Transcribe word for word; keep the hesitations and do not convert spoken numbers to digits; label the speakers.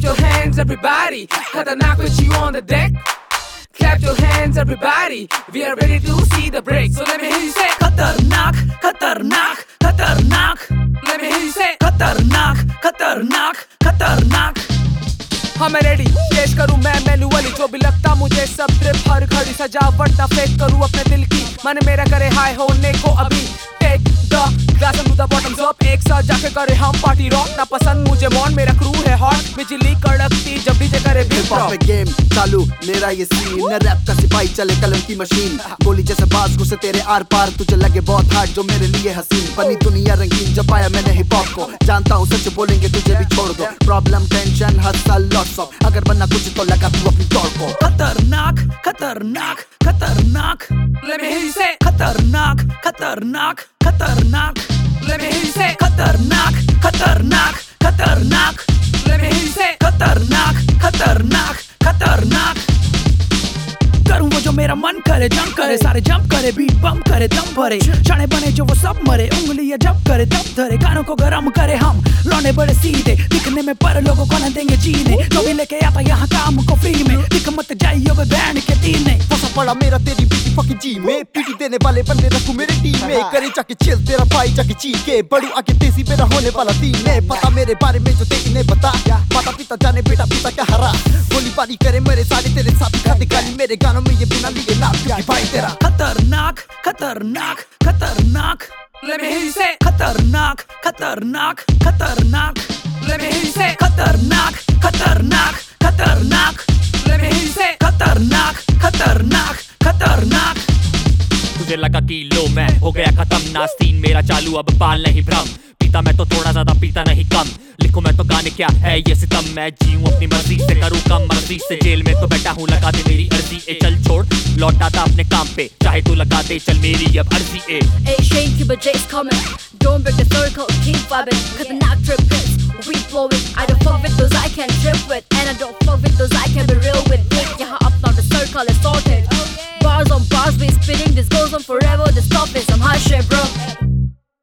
Speaker 1: Clap your hands everybody, खतरनाक with you on the deck. Clap your hands everybody, we are ready to see the break. So let me hear you say
Speaker 2: खतरनाक खतरनाक खतरनाक.
Speaker 1: Let me hear you say
Speaker 2: खतरनाक खतरनाक खतरनाक.
Speaker 1: हाँ मैं ready, पेश करूँ मैं मैनुअली जो भी लगता मुझे सब ट्रिप हर घड़ी सजावट ना फेक करूँ अपने दिल की मन मेरा करे हाई होने को अभी. Take the glass and do the bottoms up, एक साथ जाके करे हम पार्टी रॉक. ना पसंद मुझे मॉन, मेरा क्रू है हॉट, बिजली कड़कती जब डीजे करे बीट ड्रॉप.
Speaker 3: पे गेम चालू मेरा ये सीन, न रैप का सिपाही चले कलम की मशीन. गोली जैसे बाज घुसे तेरे आर पार, तुझे लगे बहुत हार्ड जो मेरे लिए हसीन. बनी दुनिया रंगीन जब पाया मैंने हिप हॉप को, जानता हूँ सच बोलेंगे तुझे भी छोड़ दो. Problem tension hassle lots of, अगर बनना कुछ तो लगा तू अपनी तौर को.
Speaker 2: खतरनाक खतरनाक खतरनाक.
Speaker 1: Let me hear you say
Speaker 2: खतरनाक खतरनाक खतरनाक.
Speaker 1: Let me hear you say
Speaker 2: खतरनाक खतरनाक खतरनाक.
Speaker 1: Let me hear you say
Speaker 2: खतरनाक खतरनाक खतरनाक. करूँ वो जो मेरा मन करे, जंप करे सारे जंप करे, बीट बम करे दम भरे, चने बने जो वो सब मरे, उंगलियां जब करे तब धरे, गानों को गरम करे हम लौंडे बड़े सीधे दिखने में, पर लोगों को न देंगे जीने. जो भी लेके आता यहाँ काम को फ्री में, दिख मत जाइयो वे बैंड के तीने.
Speaker 3: फंसा पड़ा मेरा तेरी बीटी फकिंग जी में, पीटी देने वाले बंदे रखूं मेरी टीम में. करे जाके चिल तेरा भाई जाके ची के, बड़ू आगे तेजी मेरा होने वाला दिन है. पता मेरे बारे में जो तेरी ने बता, माता पिता जाने बेटा पिता क्या हरा. गोली बारी करे मेरे सारे तेरे साथी, खाते गाली मेरे गानों में ये बिना लिए नाम की भाई तेरा.
Speaker 2: खतरनाक खतरनाक खतरनाक.
Speaker 1: Let me hear you say
Speaker 2: खतरनाक खतरनाक खतरनाक.
Speaker 1: Let me hear you say
Speaker 2: खतरनाक खतरनाक खतरनाक.
Speaker 1: Let me hear you say
Speaker 2: खतरनाक खतरनाक खतरनाक.
Speaker 4: तुझे लगा कि लो मैं हो गया खत्म, नास्तीन मेरा चालू अब बाल नहीं भ्रम. पीता मैं तो थोड़ा ज्यादा पीता नहीं कम, लिखूं मैं तो गाने क्या है ये सितम. मैं जीऊं अपनी मर्जी से करूं कम मर्जी से, जेल में तो बैठा हूं लगा दे मेरी अर्जी. ए चल छोड़ लौट आता अपने काम पे, चाहे तू लगा दे चल मेरी अब अर्जी. ए
Speaker 5: Hey Shane, Cuba J's coming, don't break the circle, keep vibing, cause the knock trip hits, we blow it. I don't fuck with those I can trip with, and I don't fuck with those I can be real with. Big yeah up now the circle is sorted, bars on bars we spitting, this goes on forever, this stuff is some hot shit bro.